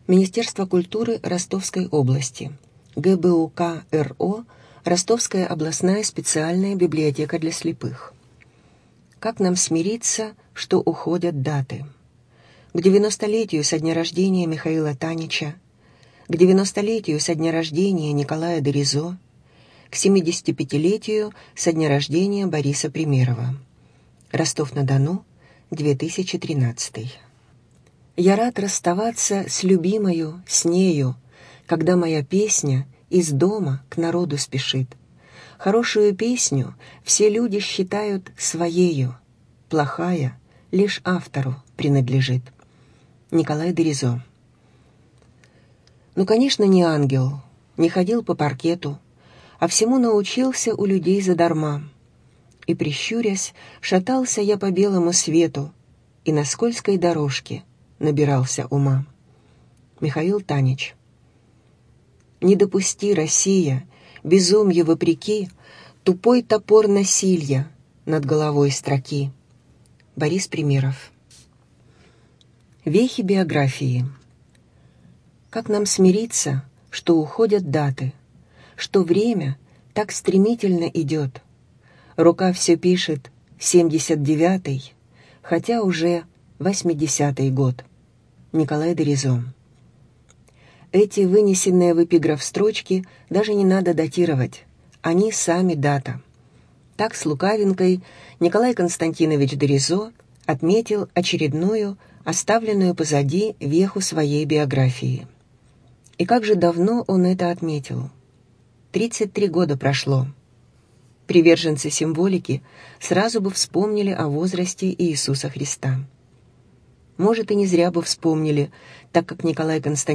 Министерство культуры Ростовской области, ГБУК РО, Ростовская областная специальная библиотека для слепых. Как нам смириться, что уходят даты? К 90-летию со дня рождения Михаила Танича, к 90-летию со дня рождения Николая Деризо, к 75-летию со дня рождения Бориса Примерова. Ростов-на-Дону, 2013. Я рад расставаться с любимою, с нею, когда моя песня из дома к народу спешит. Хорошую песню все люди считают своею, плохая лишь автору принадлежит. Николай Деризо. Ну, конечно, не ангел, не ходил по паркету, а всему научился у людей задарма. И, прищурясь, шатался я по белому свету, и на скользкой дорожке набирался ума. Михаил Танич. Не допусти, Россия, безумью вопреки, тупой топор насилья над головой строки. Борис Примеров. Вехи биографии. Как нам смириться, что уходят даты, что время так стремительно идет? Рука все пишет 79-й, хотя уже 80-й год. Николай Деризо. Эти вынесенные в эпиграф строчки даже не надо датировать, они сами дата. Так с лукавинкой Николай Константинович Деризо отметил очередную, оставленную позади веху своей биографии. И как же давно он это отметил? 33 года прошло. Приверженцы символики сразу бы вспомнили о возрасте Иисуса Христа. Может, и не зря бы вспомнили, так как Николай Константинович